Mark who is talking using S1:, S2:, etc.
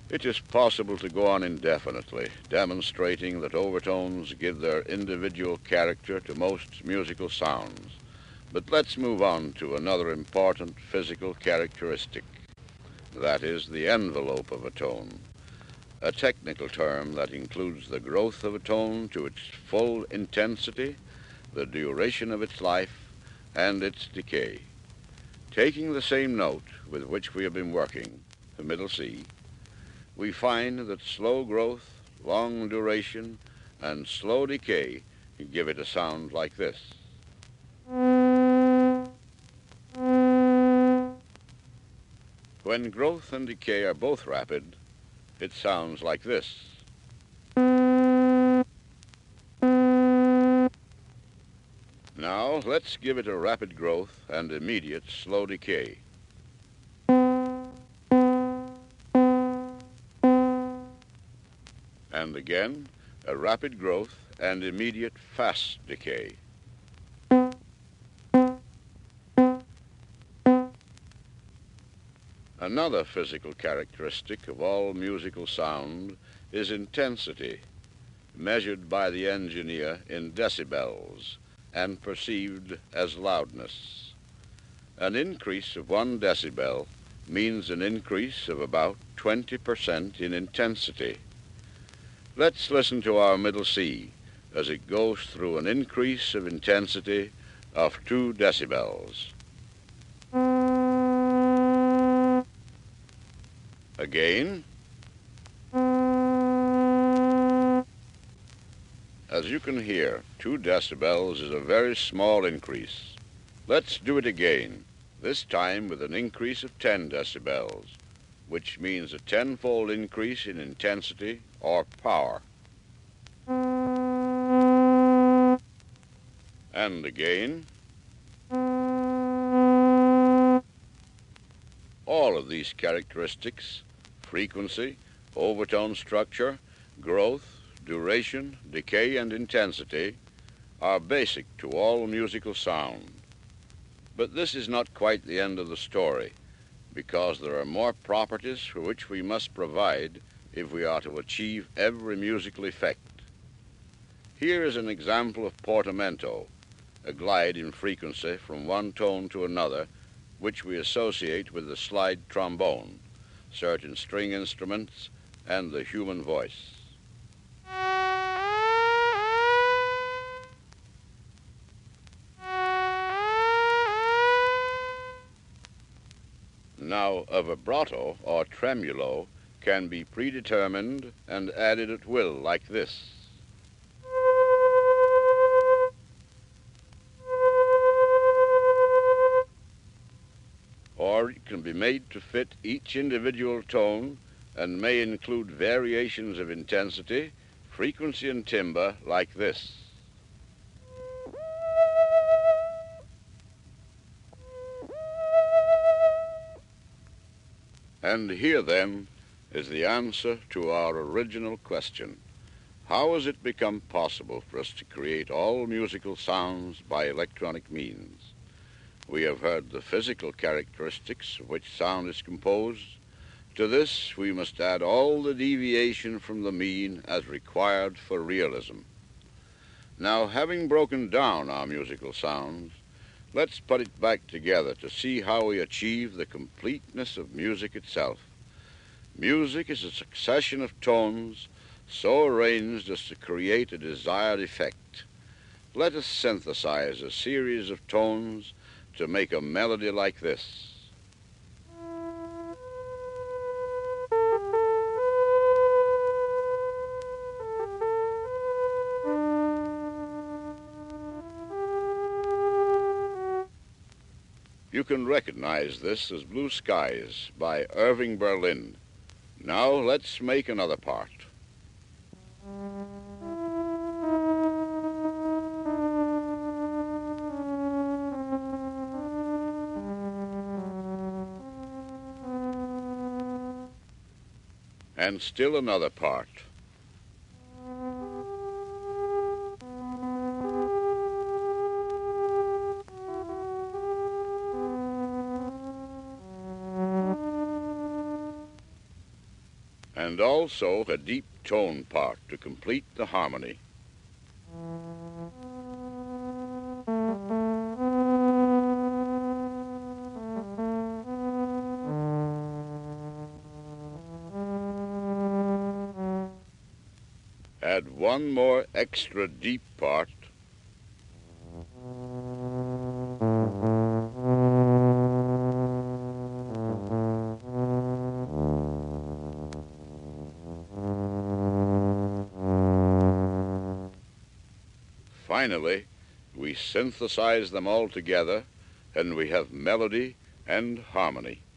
S1: It is possible to go on indefinitely, demonstrating that overtones give their individual character to most musical sounds. But let's move on to another important physical characteristic. That is the envelope of a tone, a technical term that includes the growth of a tone to its full intensity, the duration of its life, and its decay. Taking the same note with which we have been working, the middle C, we find that slow growth, long duration, and slow decay give it a sound like this. When growth and decay are both rapid, it sounds like this. Now, let's give it a rapid growth and immediate slow decay. And again, a rapid growth and immediate fast decay. Another physical characteristic of all musical sound is intensity, measured by the engineer in decibels and perceived as loudness. An increase of 1 decibel means an increase of about 20% in intensity. Let's listen to our middle C as it goes through an increase of intensity of 2 decibels. Again. As you can hear, 2 decibels is a very small increase. Let's do it again, this time with an increase of 10 decibels, which means a tenfold increase in intensity or power. And again. All of these characteristics, frequency, overtone structure, growth, duration, decay, and intensity, are basic to all musical sound. But this is not quite the end of the story, because there are more properties for which we must provide if we are to achieve every musical effect. Here is an example of portamento, a glide in frequency from one tone to another, which we associate with the slide trombone, certain string instruments, and the human voice. Now, a vibrato or tremulo can be predetermined and added at will like this. Or it can be made to fit each individual tone and may include variations of intensity, frequency, and timbre like this. And here, then, is the answer to our original question. How has it become possible for us to create all musical sounds by electronic means? We have heard the physical characteristics of which sound is composed. To this, we must add all the deviation from the mean as required for realism. Now, having broken down our musical sounds, let's put it back together to see how we achieve the completeness of music itself. Music is a succession of tones so arranged as to create a desired effect. Let us synthesize a series of tones to make a melody like this. You can recognize this as Blue Skies by Irving Berlin. Now let's make another part. And still another part. and also a deep tone part to complete the harmony. Add one more extra deep part. Finally, we synthesize them all together and we have melody and harmony.